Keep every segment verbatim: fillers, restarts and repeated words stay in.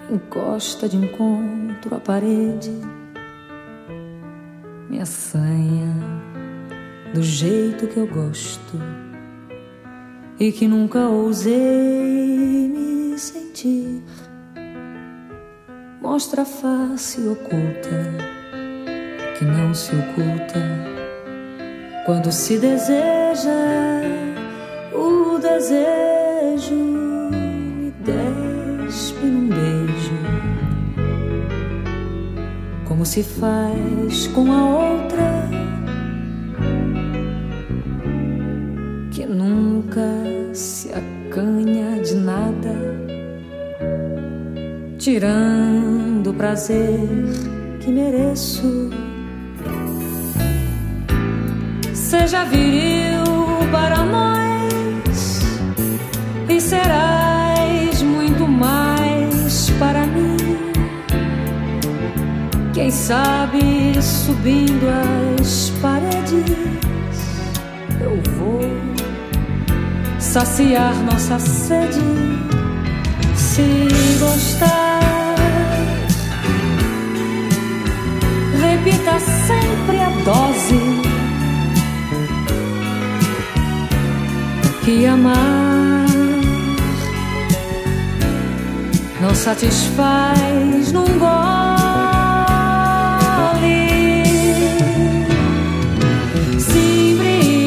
encosta de encontro à parede, me assanha do jeito que eu gosto e que nunca ousei me sentir. Mostra a face oculta que não se oculta quando se deseja o desejo. Me despe num beijo, como se faz com a outra que nunca se acanha de nada, tirando o prazer que mereço. Seja viril para nós e serás muito mais para mim. Quem sabe subindo as paredes eu vou saciar nossa sede. Se gostar, repita sempre a dose que amar não satisfaz num gole. Se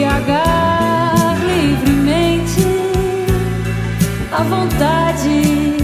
embriagar livremente, à vontade